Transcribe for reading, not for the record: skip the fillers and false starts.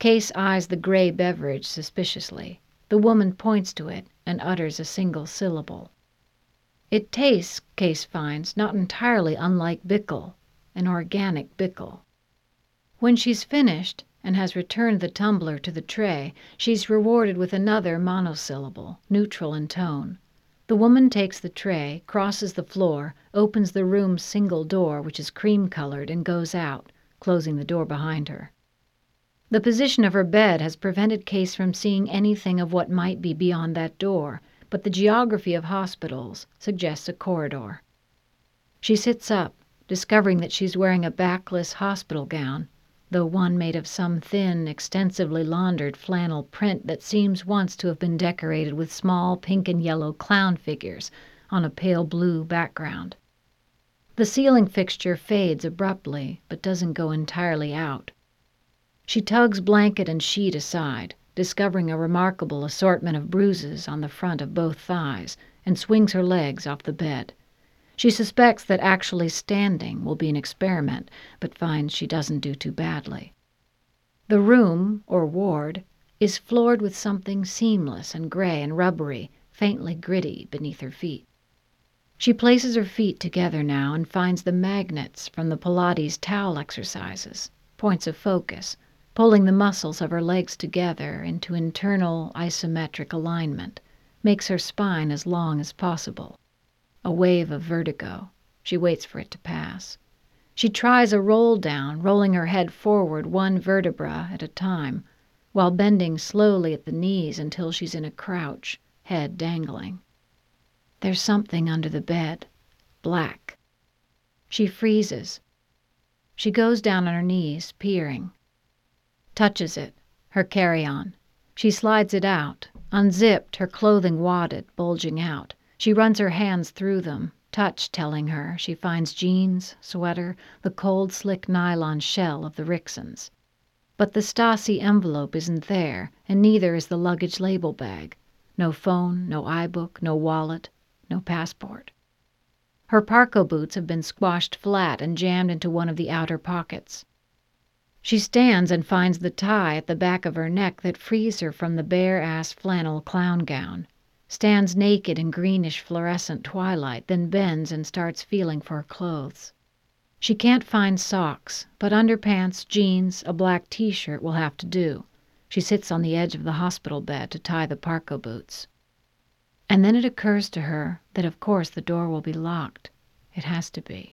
Case eyes the gray beverage suspiciously. The woman points to it and utters a single syllable. It tastes, Case finds, not entirely unlike Bickle, an organic Bickle. When she's finished and has returned the tumbler to the tray, she's rewarded with another monosyllable, neutral in tone. The woman takes the tray, crosses the floor, opens the room's single door, which is cream-colored, and goes out, closing the door behind her. The position of her bed has prevented Case from seeing anything of what might be beyond that door, but the geography of hospitals suggests a corridor. She sits up, discovering that she's wearing a backless hospital gown, though one made of some thin, extensively laundered flannel print that seems once to have been decorated with small pink and yellow clown figures on a pale blue background. The ceiling fixture fades abruptly, but doesn't go entirely out. She tugs blanket and sheet aside, discovering a remarkable assortment of bruises on the front of both thighs, and swings her legs off the bed. She suspects that actually standing will be an experiment, but finds she doesn't do too badly. The room, or ward, is floored with something seamless and gray and rubbery, faintly gritty beneath her feet. She places her feet together now and finds the magnets from the Pilates towel exercises, points of focus, pulling the muscles of her legs together into internal isometric alignment, makes her spine as long as possible. A wave of vertigo. She waits for it to pass. She tries a roll down, rolling her head forward one vertebra at a time, while bending slowly at the knees until she's in a crouch, head dangling. There's something under the bed, black. She freezes. She goes down on her knees, peering. Touches it, her carry-on. She slides it out, unzipped, her clothing wadded, bulging out. She runs her hands through them, touch telling her she finds jeans, sweater, the cold, slick nylon shell of the Rixons. But the Stasi envelope isn't there, and neither is the luggage label bag. No phone, no iBook, no wallet, no passport. Her parko boots have been squashed flat and jammed into one of the outer pockets. She stands and finds the tie at the back of her neck that frees her from the bare-ass flannel clown gown. Stands naked in greenish fluorescent twilight, then bends and starts feeling for her clothes. She can't find socks, but underpants, jeans, a black t-shirt will have to do. She sits on the edge of the hospital bed to tie the parko boots. And then it occurs to her that of course the door will be locked. It has to be.